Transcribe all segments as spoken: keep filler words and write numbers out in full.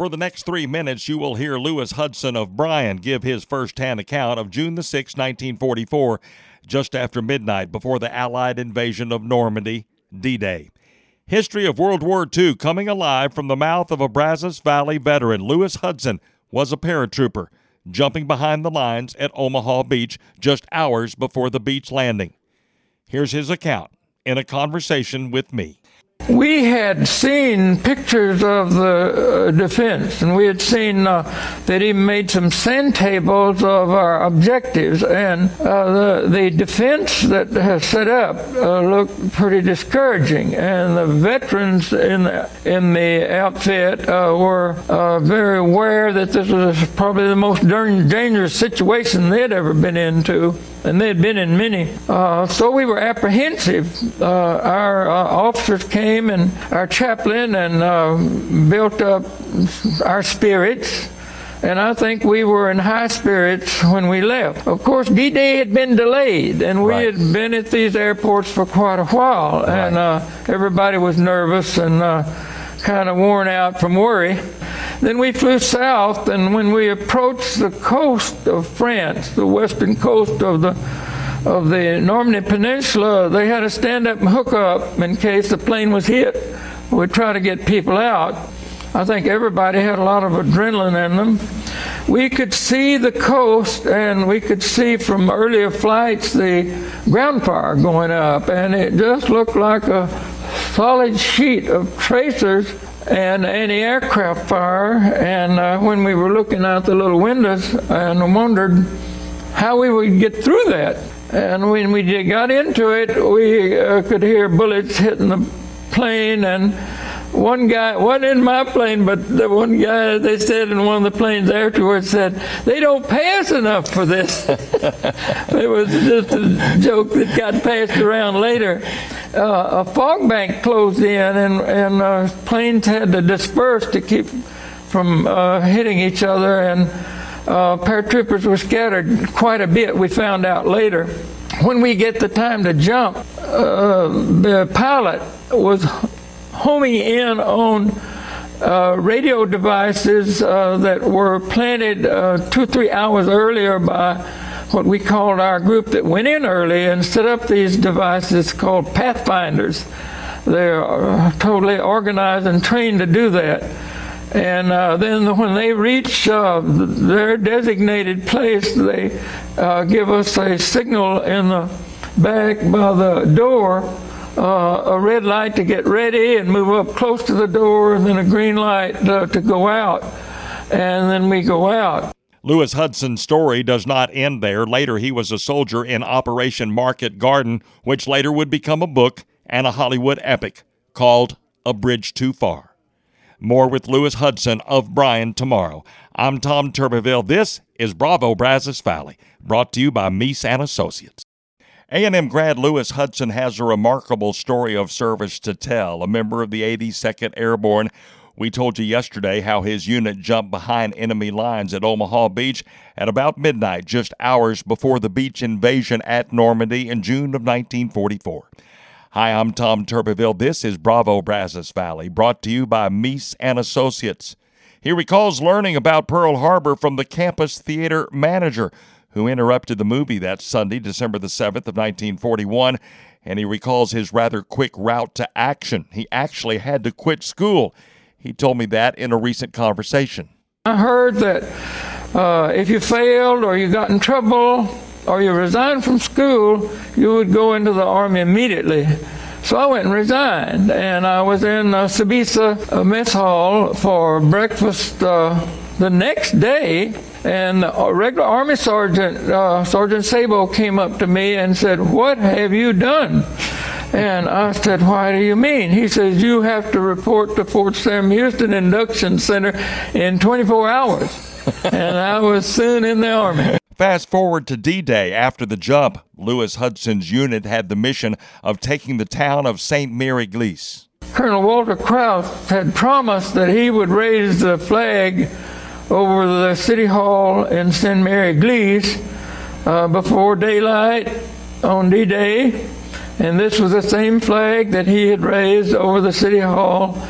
For the next three minutes, you will hear Lewis Hudson of Bryan give his first-hand account of June the sixth, nineteen forty-four, just after midnight before the Allied invasion of Normandy, D-Day. History of World War Two coming alive from the mouth of a Brazos Valley veteran. Lewis Hudson was a paratrooper, jumping behind the lines at Omaha Beach just hours before the beach landing. Here's his account in a conversation with me. We had seen pictures of the uh, defense, and we had seen uh, that he made some sand tables of our objectives, and uh, the, the defense that has set up uh, looked pretty discouraging, and the veterans in the, in the outfit uh, were uh, very aware that this was probably the most dangerous situation they'd ever been into, and they'd been in many. Uh, so we were apprehensive. Uh, our uh, officers came and our chaplain and uh, built up our spirits, and I think we were in high spirits when we left. Of course, D-Day had been delayed, and we right. had been at these airports for quite a while, right. and uh, everybody was nervous and uh, kind of worn out from worry. Then we flew south, and when we approached the coast of France, the western coast of the of the Normandy Peninsula, they had to stand up and hook up in case the plane was hit. We'd try to get people out. I think everybody had a lot of adrenaline in them. We could see the coast, and we could see from earlier flights the ground fire going up, and it just looked like a solid sheet of tracers and anti-aircraft fire. And uh, when we were looking out the little windows and wondered how we would get through that. And when we got into it, we uh, could hear bullets hitting the plane, and one guy, wasn't in my plane, but the one guy, they said in one of the planes afterwards, said, "They don't pay us enough for this." It was just a joke that got passed around later. Uh, a fog bank closed in, and, and uh, planes had to disperse to keep from uh, hitting each other, and Uh, paratroopers were scattered quite a bit, we found out later. When we get the time to jump, uh, the pilot was homing in on uh, radio devices uh, that were planted uh, two, three hours earlier by what we called our group that went in early and set up these devices called Pathfinders. They're uh, totally organized and trained to do that. And uh, then when they reach uh, their designated place, they uh, give us a signal in the back by the door, uh, a red light to get ready and move up close to the door, and then a green light uh, to go out. And then we go out. Lewis Hudson's story does not end there. Later, he was a soldier in Operation Market Garden, which later would become a book and a Hollywood epic called A Bridge Too Far. More with Lewis Hudson of Bryan tomorrow. I'm Tom Tuberville. This is Bravo Brazos Valley, brought to you by Meese and Associates. A and M grad Lewis Hudson has a remarkable story of service to tell. A member of the eighty-second Airborne, we told you yesterday how his unit jumped behind enemy lines at Omaha Beach at about midnight, just hours before the beach invasion at Normandy in June of nineteen forty-four. Hi, I'm Tom Tuberville. This is Bravo Brazos Valley, brought to you by Meese and Associates. He recalls learning about Pearl Harbor from the campus theater manager who interrupted the movie that Sunday, December the seventh of nineteen forty-one, and he recalls his rather quick route to action. He actually had to quit school. He told me that in a recent conversation. I heard that uh, if you failed or you got in trouble or you resigned from school, you would go into the Army immediately. So I went and resigned, and I was in uh, Sabisa uh, Mess Hall for breakfast uh, the next day, and a regular Army Sergeant, uh, Sergeant Sabo, came up to me and said, "What have you done?" And I said, "Why do you mean?" He says, "You have to report to Fort Sam Houston Induction Center in twenty-four hours." And I was soon in the Army. Fast forward to D-Day. After the jump, Lewis Hudson's unit had the mission of taking the town of Saint Mary-Église. Colonel Walter Krause had promised that he would raise the flag over the city hall in Saint Mary-Église uh, before daylight on D-Day, and this was the same flag that he had raised over the city hall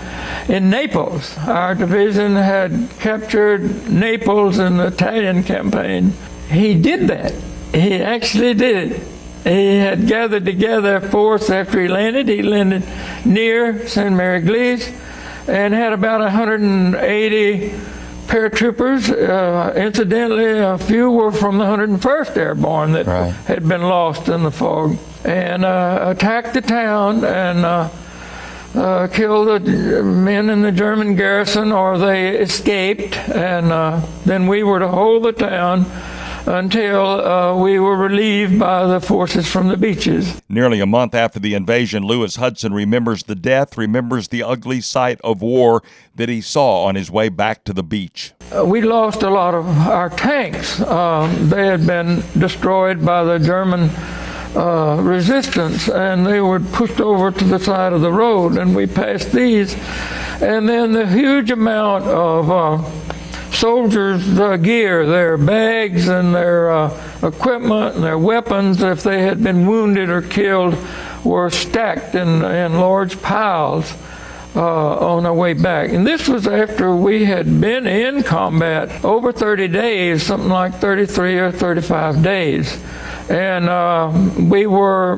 in Naples. Our division had captured Naples in the Italian campaign. He did that. He actually did it. He had gathered together a force after he landed. He landed near Saint Mary Glees and had about one hundred eighty paratroopers. Uh, incidentally, a few were from the one hundred first Airborne that right. had been lost in the fog, and uh, attacked the town and uh, uh, killed the men in the German garrison, or they escaped, and uh, then we were to hold the town until uh, we were relieved by the forces from the beaches. Nearly a month after the invasion, Lewis Hudson remembers the death, remembers the ugly sight of war that he saw on his way back to the beach. Uh, we lost a lot of our tanks. Um, they had been destroyed by the German uh, resistance, and they were pushed over to the side of the road, and we passed these. And then the huge amount of uh, soldiers' uh, gear, their bags and their uh, equipment and their weapons, if they had been wounded or killed, were stacked in, in large piles uh, on our way back. And this was after we had been in combat over thirty days, something like thirty-three or thirty-five days. And uh, we were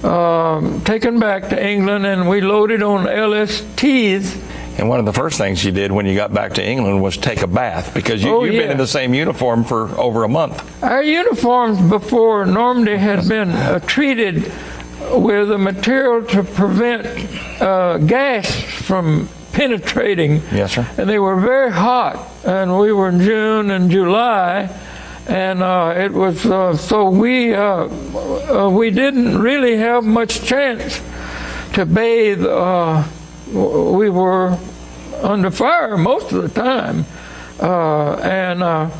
uh, taken back to England, and we loaded on L S Ts. And one of the first things you did when you got back to England was take a bath, because you, oh, you've yeah. been in the same uniform for over a month. Our uniforms before Normandy had been uh, treated with a material to prevent uh, gas from penetrating. Yes, sir. And they were very hot, and we were in June and July, and uh, it was uh, so we uh, uh, we didn't really have much chance to bathe. Uh, we were under fire most of the time, uh, and uh,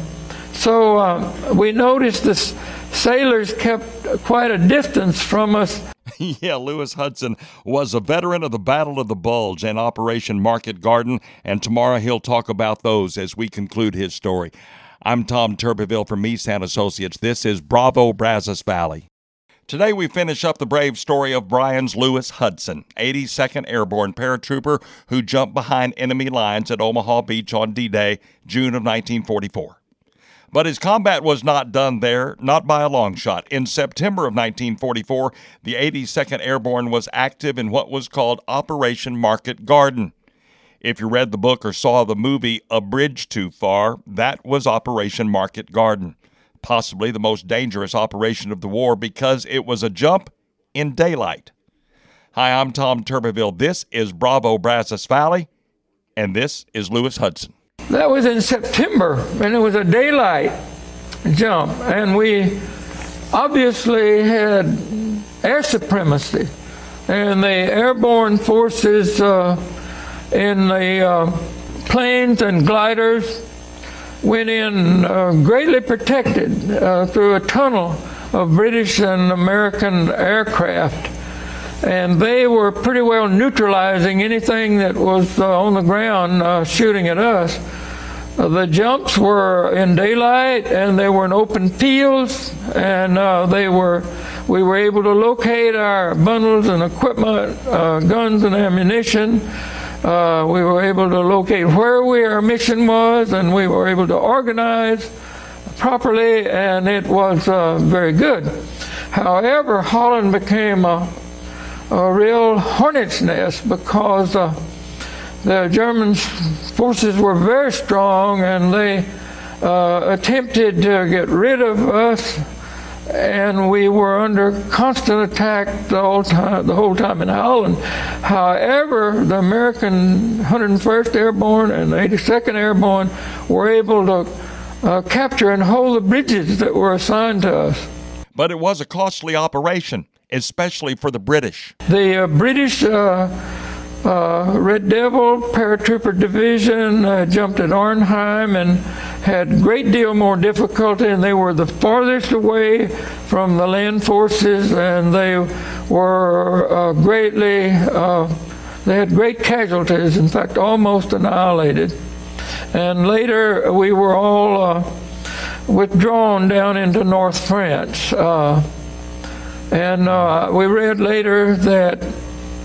so uh, we noticed the sailors kept quite a distance from us. Yeah, Lewis Hudson was a veteran of the Battle of the Bulge and Operation Market Garden, and tomorrow he'll talk about those as we conclude his story. I'm Tom Tuberville from Meesan Associates. This is Bravo Brazos Valley. Today we finish up the brave story of Bryan's Lewis Hudson, eighty-second Airborne paratrooper who jumped behind enemy lines at Omaha Beach on D-Day, June of nineteen forty-four. But his combat was not done there, not by a long shot. In September of nineteen forty-four, the eighty-second Airborne was active in what was called Operation Market Garden. If you read the book or saw the movie A Bridge Too Far, that was Operation Market Garden. Possibly the most dangerous operation of the war because it was a jump in daylight. Hi, I'm Tom Tuberville. This is Bravo Brazos Valley, and this is Lewis Hudson. That was in September, and it was a daylight jump, and we obviously had air supremacy, and the airborne forces uh, in the uh, planes and gliders went in uh, greatly protected uh, through a tunnel of British and American aircraft, and they were pretty well neutralizing anything that was uh, on the ground uh, shooting at us. Uh, the jumps were in daylight, and they were in open fields, and uh, they were we were able to locate our bundles and equipment, uh, guns and ammunition. Uh, we were able to locate where we, our mission was, and we were able to organize properly, and it was uh, very good. However, Holland became a, a real hornet's nest because uh, the German forces were very strong, and they uh, attempted to get rid of us, and we were under constant attack the whole time, the whole time in Holland. However, the American one hundred first Airborne and the eighty-second Airborne were able to uh, capture and hold the bridges that were assigned to us. But it was a costly operation, especially for the British. The uh, British uh, uh, Red Devil Paratrooper Division uh, jumped at Arnhem and had a great deal more difficulty, and they were the farthest away from the land forces, and they were uh, greatly, uh, they had great casualties, in fact almost annihilated. And later we were all uh, withdrawn down into North France. Uh, and uh, we read later that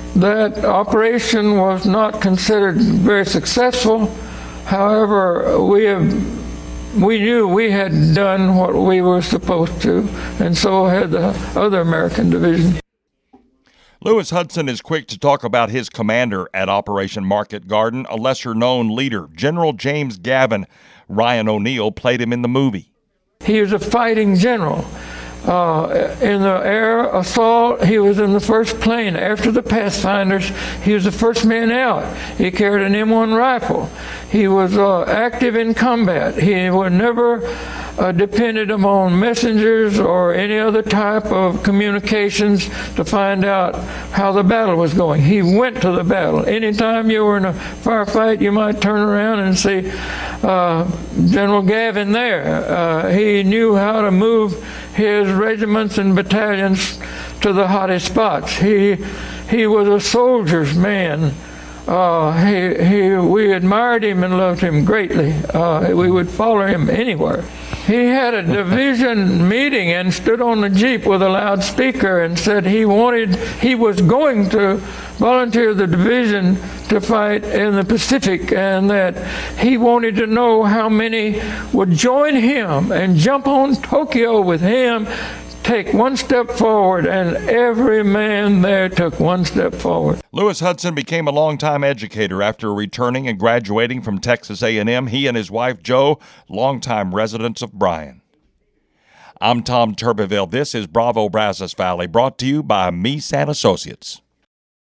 That operation was not considered very successful. However, we have, we knew we had done what we were supposed to, and so had the other American division. Lewis Hudson is quick to talk about his commander at Operation Market Garden, a lesser-known leader. General James Gavin. Ryan O'Neal played him in the movie. He was a fighting general. Uh, in the air assault, he was in the first plane. After the Pathfinders, he was the first man out. He carried an M one rifle. He was uh, active in combat. He was never uh, depended upon messengers or any other type of communications to find out how the battle was going. He went to the battle. Anytime you were in a firefight, you might turn around and see uh, General Gavin there. Uh, he knew how to move his regiments and battalions to the hottest spots. He he was a soldier's man. Uh, he, he, we admired him and loved him greatly. Uh, we would follow him anywhere. He had a division meeting and stood on the Jeep with a loudspeaker and said he wanted, he was going to volunteer the division to fight in the Pacific, and that he wanted to know how many would join him and jump on Tokyo with him, take one step forward, and every man there took one step forward. Lewis Hudson became a longtime educator after returning and graduating from Texas A and M. He and his wife, Jo, longtime residents of Bryan. I'm Tom Turbeville. This is Bravo Brazos Valley, brought to you by Meese and Associates.